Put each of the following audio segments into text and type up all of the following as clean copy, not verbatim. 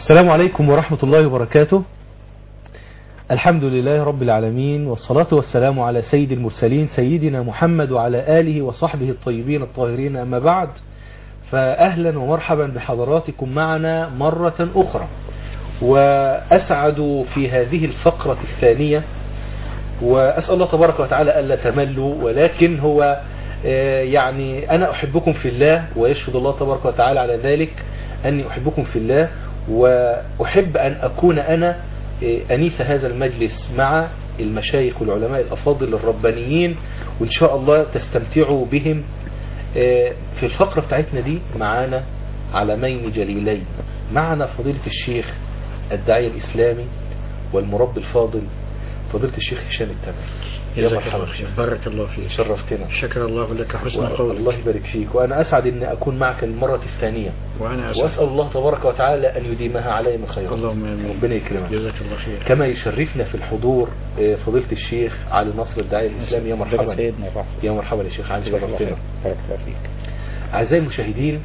السلام عليكم ورحمة الله وبركاته. الحمد لله رب العالمين، والصلاة والسلام على سيد المرسلين سيدنا محمد وعلى آله وصحبه الطيبين الطاهرين. أما بعد، فأهلا ومرحبا بحضراتكم معنا مرة أخرى، وأسعد في هذه الفقرة الثانية، وأسأل الله تبارك وتعالى ألا تملوا، ولكن هو يعني أنا أحبكم في الله، ويشهد الله تبارك وتعالى على ذلك أني أحبكم في الله، وأحب أن أكون أنا أنيس هذا المجلس مع المشايخ والعلماء الأفاضل الربانيين، وإن شاء الله تستمتعوا بهم. في الفقرة بتاعتنا دي معانا علمين جليلين، معنا فضيلة الشيخ الداعية الإسلامي والمربي الفاضل فضيلة الشيخ هشام التمري. يا مرحبا، بارك الله فيك، شرفتنا. شكر الله لك حسن قولك. الله يبارك فيك، وأنا أسعد أن أكون معك المرة الثانية، وأنا أسعد، وأسأل الله تبارك وتعالى أن يديمها علي من خير. اللهم آمين، ربنا يكرمك، جزاك الله خير. كما يشرفنا في الحضور فضيلة الشيخ علي نصر الداعية الإسلامي. يا مرحبا، يا مرحبا يا شيخ علي، شرفتنا. بارك الله فيك. أعزائي المشاهدين،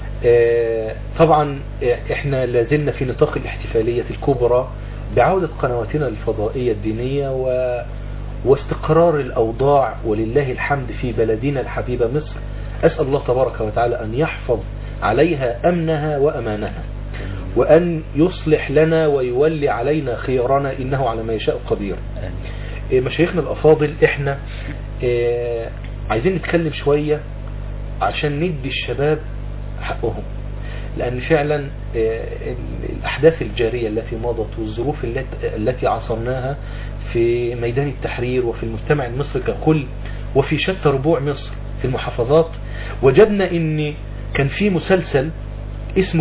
طبعا احنا لازلنا في نطاق الاحتفالية الكبرى بعودة قنواتنا الفضائية الدينية واستقرار الأوضاع، ولله الحمد في بلدنا الحبيبة مصر. أسأل الله تبارك وتعالى أن يحفظ عليها أمنها وأمانها، وأن يصلح لنا ويولي علينا خيارنا، إنه على ما يشاء قدير. مشايخنا الأفاضل، احنا عايزين نتكلم شوية عشان ندي الشباب حقهم، لأن فعلا الأحداث الجارية التي مضت والظروف التي عاصرناها في ميدان التحرير وفي المجتمع المصري ككل وفي شتى ربوع مصر في المحافظات، وجدنا ان كان في مسلسل اسمه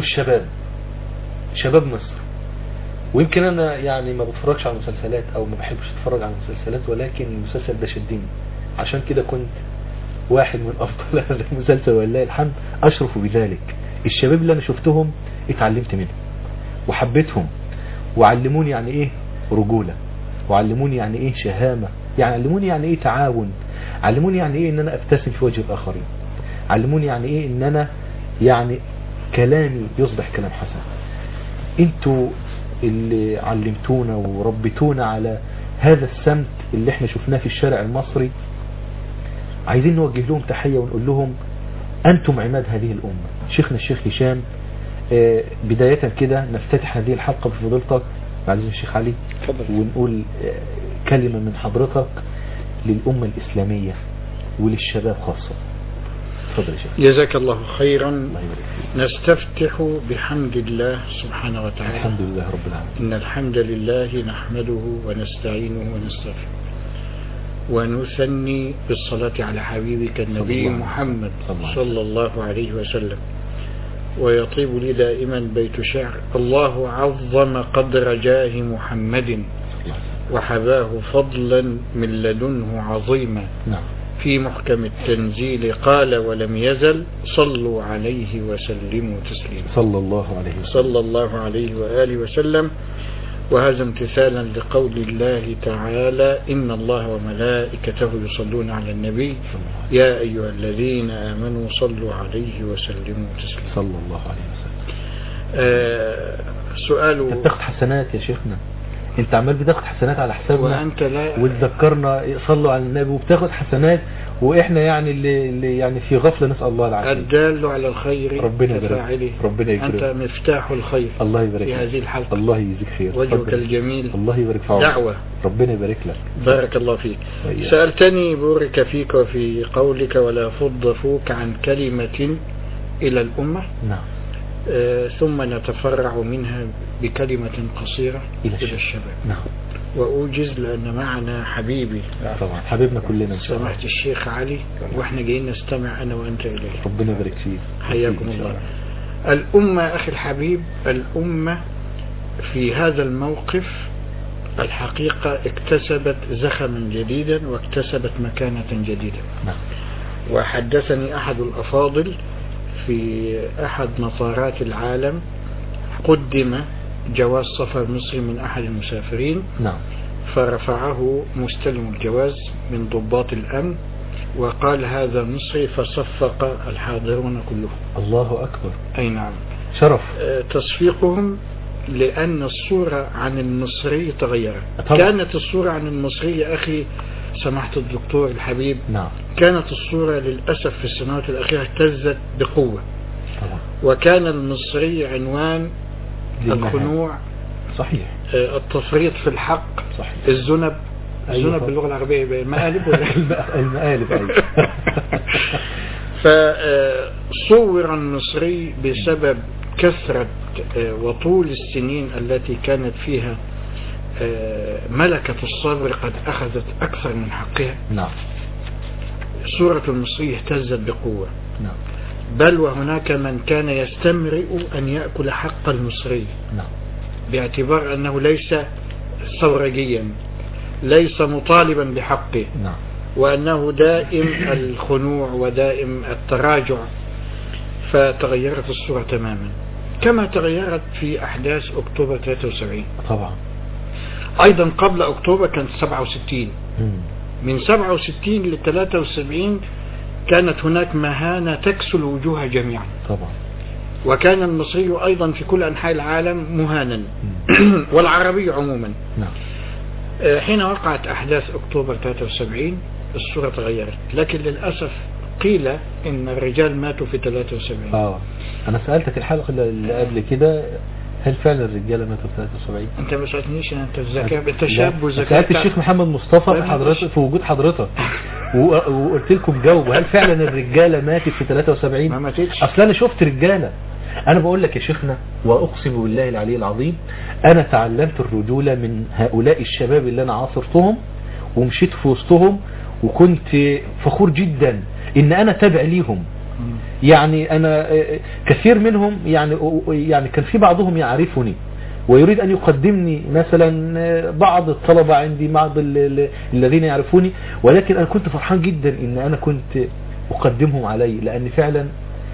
شباب مصر. ويمكن انا يعني ما بتفرجش على المسلسلات او ما بحبش اتفرج على المسلسلات، ولكن المسلسل ده شدني، عشان كده كنت واحد من افضل هذا المسلسل، ولله الحمد اشرف بذلك. الشباب اللي انا شفتهم اتعلمت منهم وحبيتهم، وعلموني يعني ايه رجولة، وعلموني يعني ايه شهامة، يعني علموني يعني ايه تعاون، علموني يعني ايه ان انا ابتسم في وجه الاخرين، علموني يعني ايه ان انا يعني كلامي يصبح كلام حسن. انتوا اللي علمتونا وربيتونا على هذا السمت اللي احنا شفناه في الشارع المصري. عايزين نوجه لهم تحية ونقول لهم انتم عماد هذه الامة. شيخنا الشيخ هشام، بداية كده نفتتح هذه الحلقة بفضيلتك بعزيز الشيخ علي، ونقول كلمة من حضرتك للأمة الإسلامية وللشباب خاصة. تفضل يا شيخ. جزاك الله خيرا. نستفتح بحمد الله سبحانه وتعالى. الحمد لله رب العالمين. إن الحمد لله نحمده ونستعينه ونستغفره، ونثني بالصلاة على حبيبك النبي محمد صلى الله عليه وسلم. ويطيب لي دائما بيت شعر: الله عظم قدر جاه محمد وحباه فضلا من لدنه عظيما. في محكم التنزيل قال ولم يزل صلوا عليه وسلموا تسليما. صلى الله عليه وآله وسلم. وهذا امتثالا لقول الله تعالى: إن الله وملائكته يصلون على النبي يا أيها الذين آمنوا صلوا عليه وسلموا تسليما. صلى الله عليه وسلم. سؤال: انت بتاخد حسنات يا شيخنا، انت عمال بتاخد حسنات على حسابنا، وانت لا وتذكرنا صلوا على النبي وبتاخد حسنات، واحنا يعني اللي يعني في غفلة. نسأل الله العافية. الدال على الخير ربنا يبارك، ربنا يكرمك. انت مفتاح الخير. الله يبارك في هذه الحلقة. الله يجزيك خير. وجهك الجميل. الله يبارك فيك. دعوة. ربنا يبارك لك. بارك الله فيك. سألتني بورك فيك وفي قولك: ولا فض فوك عن كلمة إلى الأمة. نعم. ثم نتفرع منها بكلمة قصيرة إلى الشباب. نعم. وأوجز لأن معنا حبيبي طبعا حبيبنا كلنا إن شاء الله، سمحت الشيخ علي، وإحنا جايين نستمع أنا وأنت إليه. ربنا يبارك فيك. حياكم الله. الأمة أخي الحبيب، الأمة في هذا الموقف الحقيقة اكتسبت زخما جديدا واكتسبت مكانة جديدة. نعم. وحدثني أحد الأفاضل في أحد مطارات العالم، قدم جواز سفر مصري من أحد المسافرين. نعم. فرفعه مستلم الجواز من ضباط الأمن وقال: هذا مصري، فصفق الحاضرون كلهم. الله أكبر. أي نعم. شرف. تصفيقهم لأن الصورة عن المصري تغيرت. كانت الصورة عن المصري يا أخي سماحة الدكتور الحبيب، نعم، كانت الصورة للأسف في السنوات الأخيرة اهتزت بقوة طبعا. وكان المصري عنوان الخنوع، صحيح، التفريط في الحق، صحيح. الذنب، الذنب باللغة العربية المقالب المقالب أيضا. فصور المصري بسبب كثرة وطول السنين التي كانت فيها ملكة الصبر قد أخذت أكثر من حقها. نعم. صورة المصري اهتزت بقوة. نعم. بل وهناك من كان يستمرئ أن يأكل حق المصري. نعم. باعتبار أنه ليس ثورجيا، ليس مطالبا بحقه. نعم. وأنه دائم الخنوع ودائم التراجع. فتغيرت الصورة تماما، كما تغيرت في أحداث أكتوبر 73 طبعا. أيضا قبل أكتوبر كانت 67. من 67 ل 73 كانت هناك مهانة تكسل وجوه جميعا طبعا. وكان المصري أيضا في كل أنحاء العالم مهانا والعربي عموما. نعم. حين وقعت أحداث أكتوبر 73 الصورة تغيرت، لكن للأسف قيل إن الرجال ماتوا في 73. أنا سألتك الحلقة اللي قبل كده، هل فعلا الرجالة ماتوا في 73؟ أنت ما سألتنيش، أنت الذكاء، أنت شاب وذكاء. سألت الشيخ محمد مصطفى حضرتك في وجود حضرتك وقلت لكم جاوبوا، هل فعلا الرجالة ماتت في 73؟ ما ماتتش. أصلا أنا شفت رجالة. أنا بقول لك يا شيخنا وأقسم بالله العلي العظيم، أنا تعلمت الرجولة من هؤلاء الشباب اللي أنا عاصرتهم ومشيت في وسطهم، وكنت فخور جدا إن أنا تابع ليهم. يعني أنا كثير منهم يعني كان في بعضهم يعرفني ويريد أن يقدمني، مثلا بعض الطلبة عندي، بعض الذين يعرفوني، ولكن أنا كنت فرحان جدا إن أنا كنت أقدمهم علي، لأن فعلا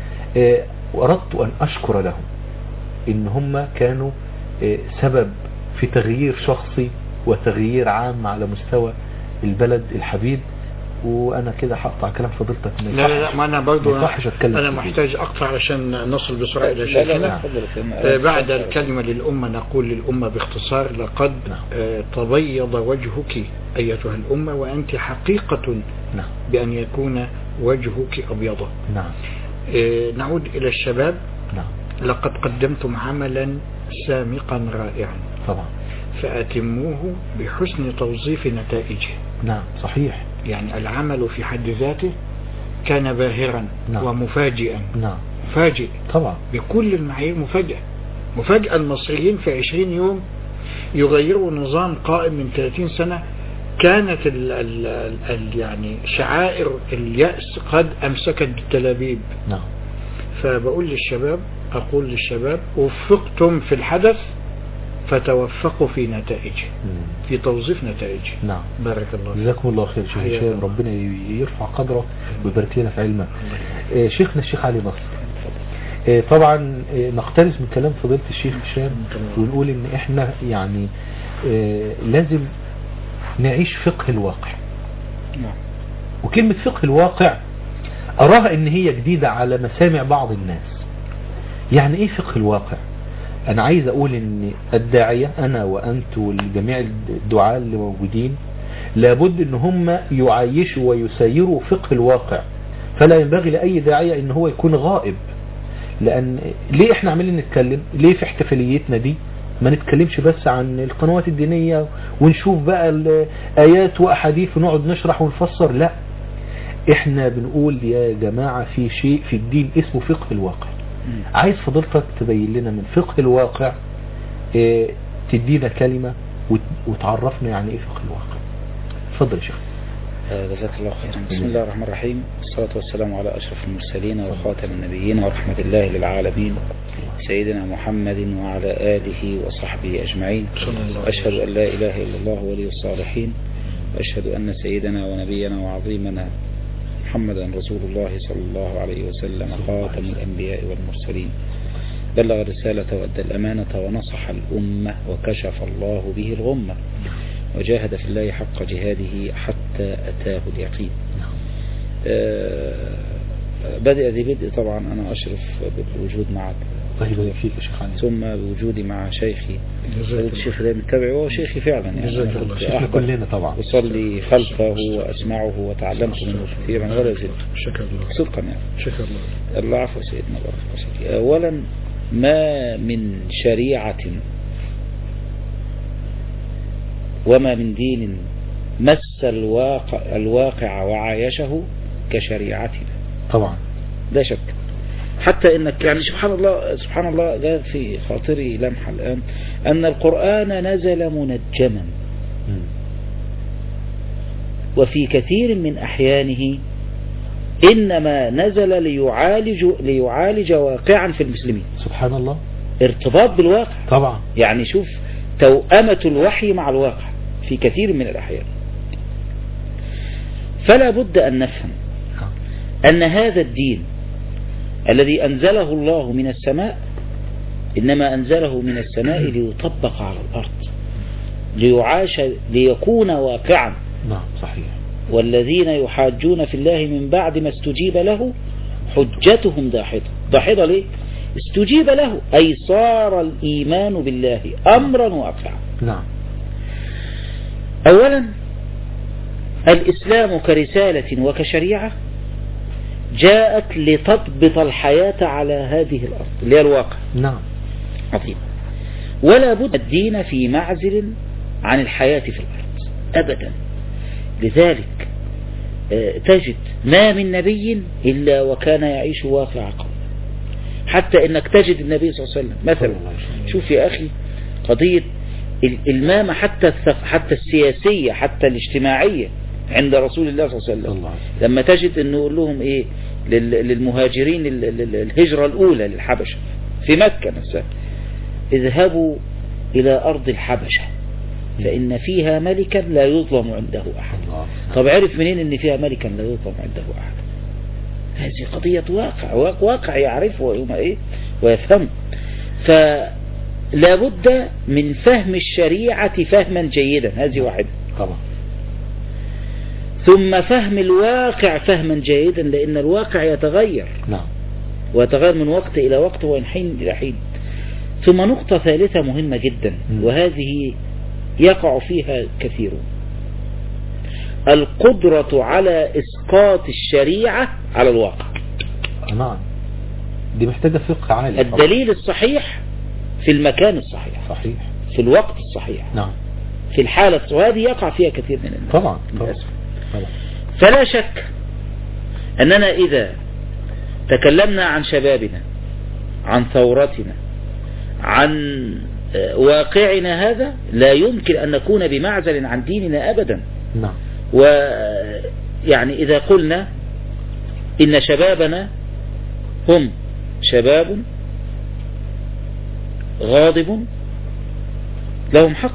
أردت أن أشكر لهم إن هم كانوا سبب في تغيير شخصي وتغيير عام على مستوى البلد الحبيب. وانا كده هقطع كلام فضيلتك. لا ما انا برضو انا محتاج اقطع عشان نصل بسرعه الى شيخنا. بعد الكلمه للامه نقول للامه باختصار: لقد تبيض وجهك ايتها الامه وانت حقيقه بان يكون وجهك ابيضا. نعم. نعود الى الشباب. نعم. لقد قدمتم عملا سامقا رائعا طبعا، فاتموه بحسن توظيف نتائجه. نعم صحيح. يعني العمل في حد ذاته كان باهرا. نعم. ومفاجئا. نعم. مفاجئ طبعا بكل المعايير، مفاجأة المصريين في 20 يوم يغيروا نظام قائم من 30 سنة. كانت يعني شعائر اليأس قد أمسكت بالتلابيب. نعم. فبقول أقول للشباب وفقتم في الحدث فتوفقوا في نتائجه، في توظيف نتائجه. نعم. بارك الله فيك. جزاكم الله خير شيخ هشام، ربنا يرفع قدره ويبارك لنا في علمه. شيخنا الشيخ علي نصر، طبعا نقتبس من كلام فضيلة الشيخ هشام ونقول ان احنا يعني لازم نعيش فقه الواقع. نعم. وكلمة فقه الواقع اراها ان هي جديدة على مسامع بعض الناس. يعني ايه فقه الواقع؟ انا عايز اقول ان الداعية انا وانت والجميع الدعاة اللي موجودين لابد ان هم يعيشوا ويسيروا فقه الواقع، فلا ينبغي لأي داعية ان هو يكون غائب. لان ليه احنا عمالين نتكلم؟ ليه في احتفاليتنا دي ما نتكلمش بس عن القنوات الدينية ونشوف بقى الآيات وأحاديث ونقعد نشرح ونفسر؟ لا، احنا بنقول يا جماعة في شيء في الدين اسمه فقه الواقع. عايز فضيلتك تبين لنا من فقه الواقع، تدينا كلمة وتعرفنا يعني ايه فقه الواقع. اتفضل يا شيخ. جزاك الله خيرا. بسم الله الرحمن الرحيم، والصلاة والسلام على أشرف المرسلين وخاتم النبيين ورحمة الله للعالمين سيدنا محمد وعلى آله وصحبه أجمعين. أشهد أن لا إله إلا الله ولي الصالحين، وأشهد أن سيدنا ونبينا وعظيمنا محمدا رسول الله صلى الله عليه وسلم خاتم الأنبياء والمرسلين، بلغ الرسالة وأدى الأمانة ونصح الأمة وكشف الله به الغمة، وجاهد في الله حق جهاده حتى أتاه اليقين. بدأ ذي بدء طبعا أنا أشرف بالوجود معك. طيب يبارك فيك يا شيخ علي. ثم بوجودي مع شيخي الشيخ ده متابعي وهو شيخي فعلا يعني شيخنا كلنا طبعا. أصلي خلفه وأسمعه وتعلمت منه كثيرا ولا زلت. شكرا الله. صدقا يعني. شكرا الله. الله عفو سيدنا بارك. أولا ما من شريعة وما من دين مس الواقع وعايشه كشريعتنا طبعا لا شك. حتى انك يعني سبحان الله جاء في خاطري لمحة الآن أن القرآن نزل منجما وفي كثير من أحيانه إنما نزل ليعالج واقعا في المسلمين. سبحان الله. ارتباط بالواقع طبعا. يعني شوف توأمة الوحي مع الواقع في كثير من الأحيان. فلا بد أن نفهم أن هذا الدين الذي أنزله الله من السماء إنما أنزله من السماء ليطبق على الأرض ليعاش ليكون واقعا. نعم صحيح. والذين يحاجون في الله من بعد ما استجيب له حجتهم داحضة ليه؟ استجيب له أي صار الإيمان بالله أمرا واقعا. نعم. أولا الإسلام كرسالة وكشريعة جاءت لتضبط الحياة على هذه الأرض اللي هي الواقع. نعم. عظيم. ولا بد الدين في معزل عن الحياة في الأرض أبدا. لذلك تجد ما من نبي إلا وكان يعيش واقع قوم. حتى إنك تجد النبي صلى الله عليه وسلم مثلا شوف يا أخي قضية المامة حتى السياسية حتى الاجتماعية عند رسول الله صلى الله عليه وسلم. لما تجد أنه يقول لهم إيه للمهاجرين الهجرة الأولى للحبشة في مكة نفسها اذهبوا إلى أرض الحبشة فإن فيها ملكا لا يظلم عنده أحد. طب عرف منين أن فيها ملكا لا يظلم عنده أحد؟ هذه قضية واقع يعرفه ويفهم. فلا بد من فهم الشريعة فهما جيدا. هذه واحدة طبعا. ثم فهم الواقع فهما جيدا لأن الواقع يتغير. نعم. ويتغير من وقت إلى وقت ومن حين إلى حين. ثم نقطة ثالثة مهمة جدا وهذه يقع فيها كثيرون القدرة على إسقاط الشريعة على الواقع. نعم. دي محتاجة فقه عالي. الدليل الصحيح في المكان الصحيح صحيح في الوقت الصحيح. نعم. في الحالة وهذه يقع فيها كثير من الناس. طبعا. فلا شك أننا إذا تكلمنا عن شبابنا عن ثورتنا عن واقعنا هذا لا يمكن أن نكون بمعزل عن ديننا أبدا. نعم. ويعني إذا قلنا إن شبابنا هم شباب غاضب لهم حق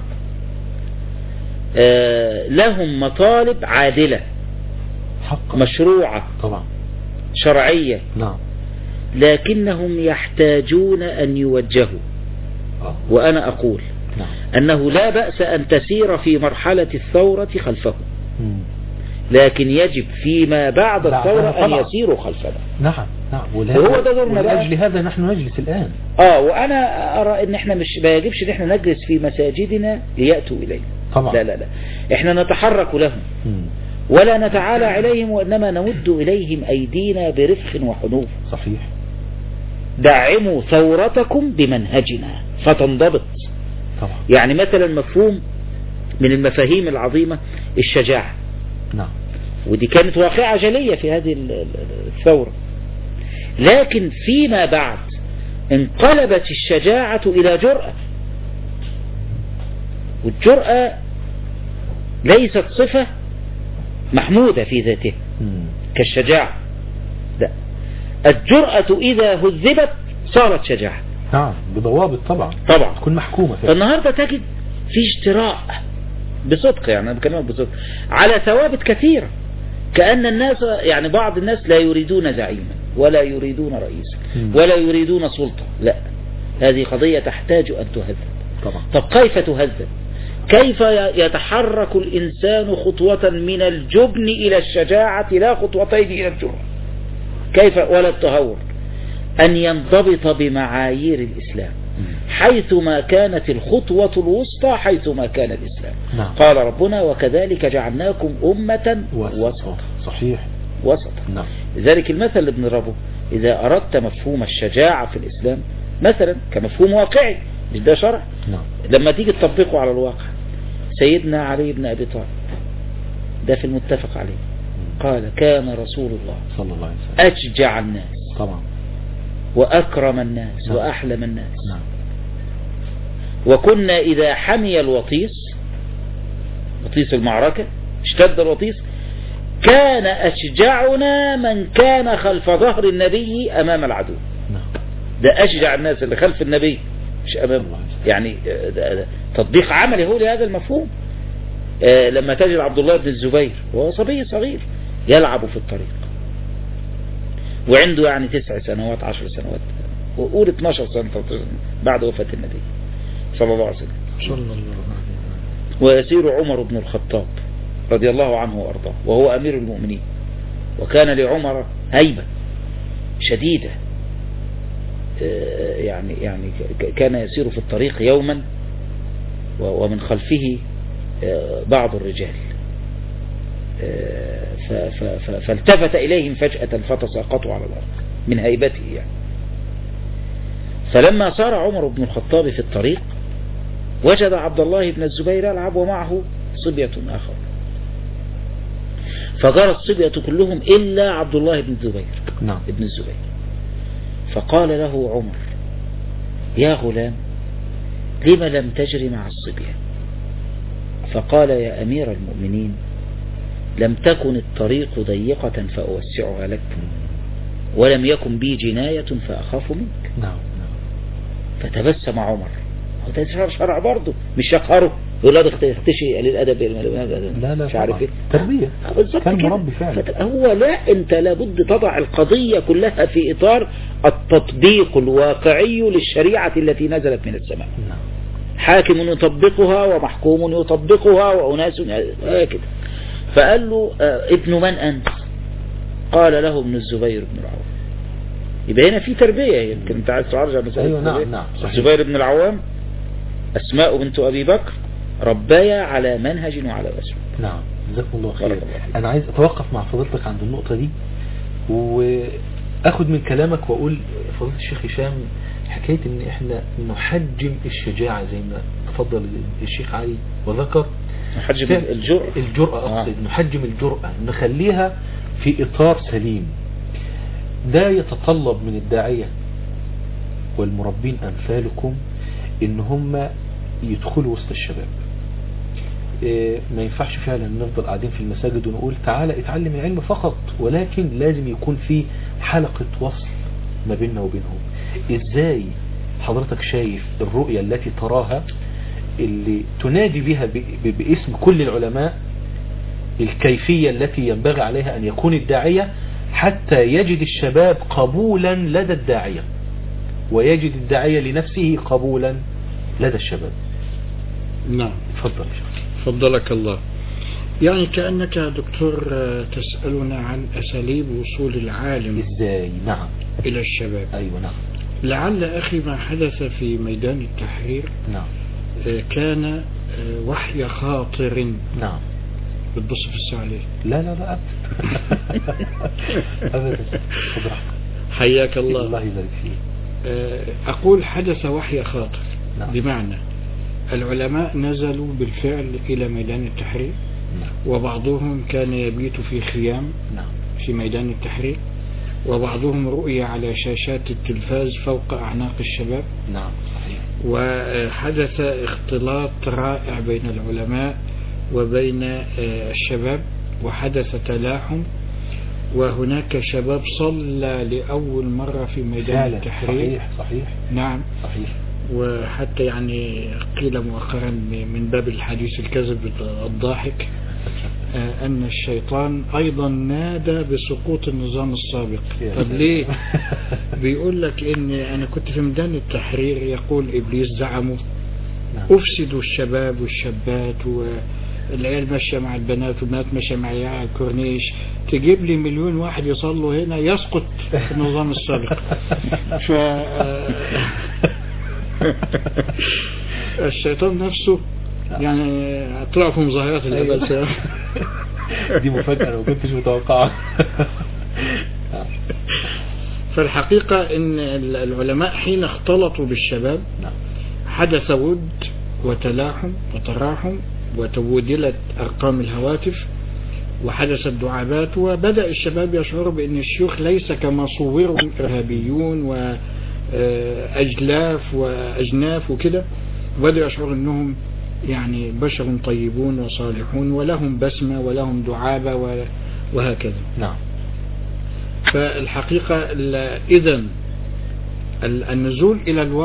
لهم مطالب عادلة حق مشروعة طبعا شرعية. نعم. لكنهم يحتاجون أن يوجهوا. وأنا أقول نعم. أنه لا بأس أن تسير في مرحلة الثورة خلفه لكن يجب فيما بعد الثورة أن يسيروا خلفنا. نعم. نعم. وهو ده دورنا. ولأجل هذا نحن نجلس الآن. وأنا أرى أن احنا ما يجبش ان احنا نجلس في مساجدنا ليأتوا إليه طبعا. لا احنا نتحرك لهم ولا نتعالى عليهم وإنما نمد إليهم أيدينا برفق وحنوف. صحيح. دعموا ثورتكم بمنهجنا فتنضبط. طبعا. يعني مثلا مفهوم من المفاهيم العظيمة الشجاعة. نعم. ودي كانت واقعة جلية في هذه الثورة لكن فيما بعد انقلبت الشجاعة إلى جرأة. والجرأة ليست صفة محمودة في ذاتها كالشجاعة. لا الجرأة إذا هذبت صارت شجاعة. نعم بضوابط طبعا تكون محكومة. النهاردة تجد في اجتراء بصدق يعني أنا بكلمك بصدق على ثوابت كثيرة كأن الناس يعني بعض الناس لا يريدون زعيما ولا يريدون رئيسا ولا يريدون سلطة. لا هذه قضية تحتاج أن تهذب. طب كيف تهذب؟ كيف يتحرك الإنسان خطوة من الجبن إلى الشجاعة لا خطوتين إلى الجرأة؟ كيف ولا التهور، أن ينضبط بمعايير الإسلام حيثما كانت الخطوة الوسطى، حيثما كان الإسلام. نعم. قال ربنا وكذلك جعلناكم أمة وسطا. صحيح، وسطا. نعم. لذلك المثل اللي بنضربه إذا أردت مفهوم الشجاعة في الإسلام مثلا كمفهوم واقعي، مش ده شرع، نعم. لما تيجي تطبقه على الواقع، سيدنا علي بن أبي طالب ده في المتفق عليه قال كان رسول الله صلى الله عليه وسلم أشجع الناس طبعا وأكرم الناس. نعم. وأحلم الناس. نعم. وكنا إذا حمي الوطيس، وطيس المعركة، اشتد الوطيس، كان أشجعنا من كان خلف ظهر النبي أمام العدو. نعم. ده أشجع الناس اللي خلف النبي مش أمام، يعني ده تطبيق عملي هو لهذا المفهوم. لما تجد عبد الله بن الزبير وهو صبي صغير يلعب في الطريق وعنده يعني 9 سنوات 10 سنوات وقول 12 سنة بعد وفاة النبي صلى الله عليه وسلم، ويسير عمر بن الخطاب رضي الله عنه وأرضاه وهو أمير المؤمنين، وكان لعمر هيبة شديدة، يعني كان يسير في الطريق يوما ومن خلفه بعض الرجال فالتفت إليهم فجأة فتساقطوا على الأرض من هيبته يعني. فلما سار عمر بن الخطاب في الطريق وجد عبد الله بن الزبير يلعب ومعه صبية آخر، فجرى الصبية كلهم إلا عبد الله بن الزبير. نعم. ابن الزبير. فقال له عمر يا غلام لم لم تجري مع الصبية؟ فقال يا أمير المؤمنين لم تكن الطريق ضيقة فأوسعها لك، ولم يكن بي جناية فأخاف منك. نعم. فتبسم عمر، وده شرع برضه مش يقهره يقول لا تختشي للأدب لا مش عارف ايه، تربية كان مربي فعلا. هو لا، انت لابد تضع القضية كلها في إطار التطبيق الواقعي للشريعة التي نزلت من السماء. نعم. حاكم يطبقها ومحكوم يطبقها وأناس كده. فقال له ابن من أنت؟ قال له ابن الزبير بن العوام. يبقى هنا في تربية، يمكن انت عايز ترجع مسألة. أيوة. نعم. الزبير بن العوام أسماء بنت أبي بكر ربايا على منهج وعلى أسلوب. نعم. جزاكم الله خير. أنا عايز أتوقف مع فضيلتك عند النقطة دي وأخذ من كلامك وأقول فضيلة الشيخ هشام حكاية إن إحنا نحجم الشجاعة زي ما تفضل الشيخ علي وذكر، نحجم الجرأة أقصد نحجم الجرأة، نخليها في إطار سليم. ده يتطلب من الداعية والمربين أمثالكم إن هم يدخلوا وسط الشباب. ما ينفعش فعلا نفضل قاعدين في المساجد ونقول تعالى اتعلم العلم فقط، ولكن لازم يكون في حلقة وصل ما بيننا وبينهم. ازاي حضرتك شايف الرؤية التي تراها اللي تنادي بها باسم كل العلماء الكيفية التي ينبغي عليها أن يكون الداعية حتى يجد الشباب قبولا لدى الداعية ويجد الداعية لنفسه قبولا لدى الشباب؟ نعم. فضلك الله. يعني كأنك يا دكتور تسألنا عن أساليب وصول العالم ازاي. نعم. إلى الشباب. أيوة. نعم. لعل أخي ما حدث في ميدان التحرير نعم كان وحي خاطر. نعم. بتبص في الساعة ليه؟ لا أبدا. حياك الله. الله يبارك فيك. أقول حدث وحي خاطر. نعم. بمعنى العلماء نزلوا بالفعل إلى ميدان التحرير. نعم. وبعضهم كان يبيت في خيام. نعم. في ميدان التحرير، وبعضهم رؤي على شاشات التلفاز فوق أعناق الشباب. نعم صحيح. وحدث اختلاط رائع بين العلماء وبين الشباب، وحدث تلاحم، وهناك شباب صلى لأول مرة في ميدان التحرير. صحيح. نعم صحيح. وحتى يعني قيل مؤخرا من باب الحديث الكذب الضاحك أن الشيطان أيضا نادى بسقوط النظام السابق. طب ليه؟ بيقول لك إن أنا كنت في ميدان التحرير، يقول إبليس زعموا أفسدوا الشباب والشابات العيال ماشية مع البنات والبنات ماشية مع العيال على الكورنيش، تجيب لي 1,000,000 واحد يصلوا هنا يسقط في النظام السابق. الشيطان نفسه يعني طلع في مظاهرات العباسة. دي مفاجأة أنا ما كنتش متوقعها. فالحقيقة ان العلماء حين اختلطوا بالشباب حدث ود وتلاحم وتراحم، وتبادلت أرقام الهواتف، وحدثت دعابات، وبدأ الشباب يشعروا بأن الشيوخ ليس كما صورهم إرهابيون وأجلاف وأجناف وكده، وبدأوا يشعروا أنهم يعني بشر طيبون وصالحون ولهم بسمة ولهم دعابة وهكذا. نعم. فالحقيقة إذن النزول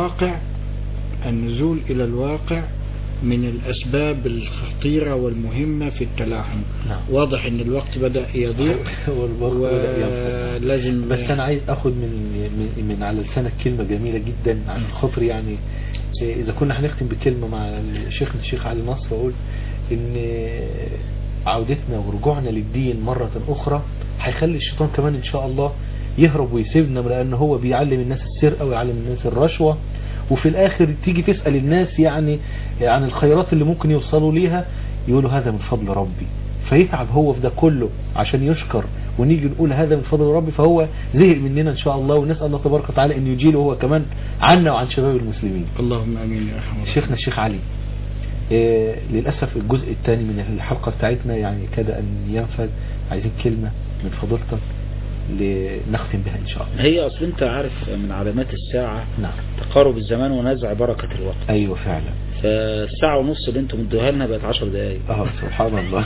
إلى الواقع من الأسباب الخطيرة والمهمة في التلاحم. نعم. واضح أن الوقت بدأ يضيق ولازم. بس أنا عايز أخذ من على لسانك كلمة جميلة جدا عن خاطري، يعني إذا كنا هنختم بكلمة مع شيخنا الشيخ علي نصر، وأقول إن عودتنا ورجوعنا للدين مرة أخرى هيخلي الشيطان كمان إن شاء الله يهرب ويسيبنا، لأنه هو بيعلم الناس السرقة ويعلم الناس الرشوة، وفي الآخر تيجي تسأل الناس يعني عن الخيرات اللي ممكن يوصلوا ليها، يقولوا هذا من فضل ربي، فيتعب هو في ده كله عشان يشكر، ونيجي نقول هذا من فضل ربي، فهو زهق مننا إن شاء الله، ونسأل الله تبارك وتعالى أن يجيله هو كمان عنا وعن شباب المسلمين. اللهم آمين يا رحمة الله. شيخنا الشيخ علي، للأسف الجزء الثاني من الحلقة بتاعتنا يعني كاد أن ينفذ، عايزين كلمة من فضلتك لنختم بها إن شاء الله. هي أصل أنت عارف من علامات الساعة نعم تقارب الزمان ونزع بركة الوقت. أيوة فعلا. فالساعة ونص اللي أنتم مدوها لنا بقت 10 دقايق. سبحان الله.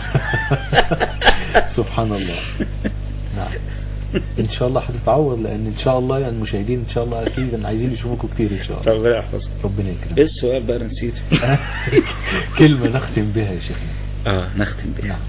سبحان الله. نعم. إن شاء الله هتتعوض، لأن إن شاء الله يعني المشاهدين إن شاء الله أكيد عايزين يشوفوكم كتير إن شاء الله. ربنا يحفظك. ربنا يكرمك. إيه السؤال بقى أنا نسيته. كلمة نختم بها يا شيخنا. نختم بها. نعم.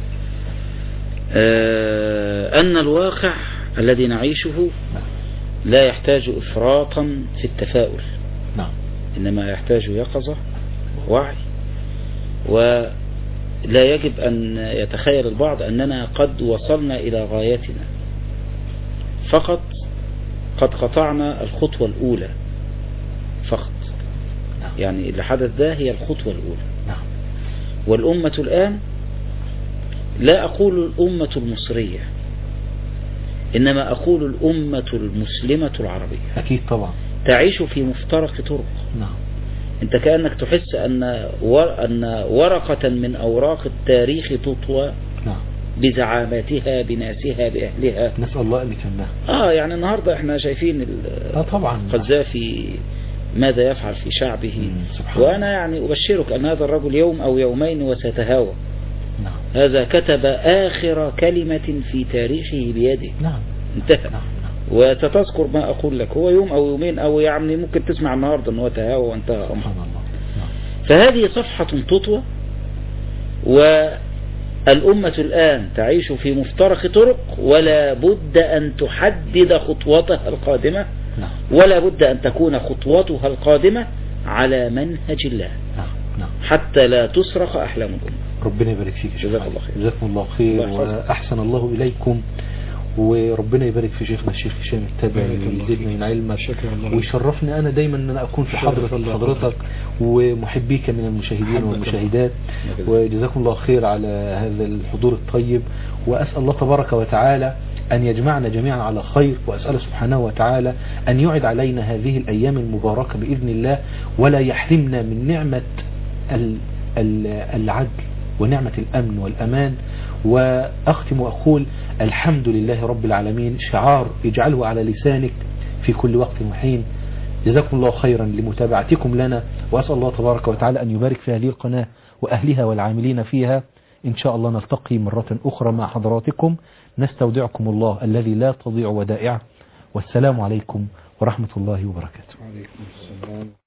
أن الواقع الذي نعيشه لا يحتاج إفراطا في التفاؤل. نعم. إنما يحتاج يقظة ووعي، ولا يجب أن يتخيل البعض أننا قد وصلنا إلى غايتنا، فقط قد قطعنا الخطوة الأولى فقط. نعم. يعني اللي حدث ده هي الخطوة الأولى. نعم. والأمة الآن، لا أقول الأمة المصرية، إنما أقول الأمة المسلمة العربية. أكيد طبعا. تعيش في مفترق طرق. نعم. أنت كأنك تحس أن ورقة من أوراق التاريخ تطوى. نعم. بزعاماتها بناسها بأهلها. نسأل الله أن يتمها. يعني النهاردة احنا شايفين طبعا القذافي ماذا يفعل في شعبه. وأنا يعني أبشرك أن هذا الرجل يوم أو يومين وسيتهاوى. نعم. هذا كتب آخر كلمة في تاريخه بيده. نعم. انتهى. نعم. وستذكر ما أقول لك، هو يوم أو يومين أو يعني ممكن تسمع النهاردة أنه تهاوى وانتهى. سبحان الله. نعم. فهذه صفحة تطوى، والأمة الآن تعيش في مفترق طرق، ولا بد أن تحدد خطوتها القادمة. نعم. ولا بد أن تكون خطوتها القادمة على منهج الله. نعم. نعم. حتى لا تسرق أحلام الأمة. ربنا يبارك فيك. جزاك الله خير. جزاكم الله خير وأحسن الله إليكم، وربنا يبارك في شيخنا الشيخ هشام التابعي ويزيدنا من علمك، ويشرفني أنا دايما أن أنا أكون في حضرة حضرتك ومحبيك من المشاهدين والمشاهدات، وجزاكم الله خير على هذا الحضور الطيب، وأسأل الله تبارك وتعالى أن يجمعنا جميعا على خير، وأسأل سبحانه وتعالى أن يعد علينا هذه الأيام المباركة بإذن الله، ولا يحرمنا من نعمة العدل ونعمة الأمن والأمان. وأختم وأقول الحمد لله رب العالمين، شعار اجعله على لسانك في كل وقت وحين. جزاكم الله خيرا لمتابعتكم لنا، وأسأل الله تبارك وتعالى أن يبارك في هذه القناة وأهلها والعاملين فيها. إن شاء الله نلتقي مرة أخرى مع حضراتكم، نستودعكم الله الذي لا تضيع ودائعه، والسلام عليكم ورحمة الله وبركاته.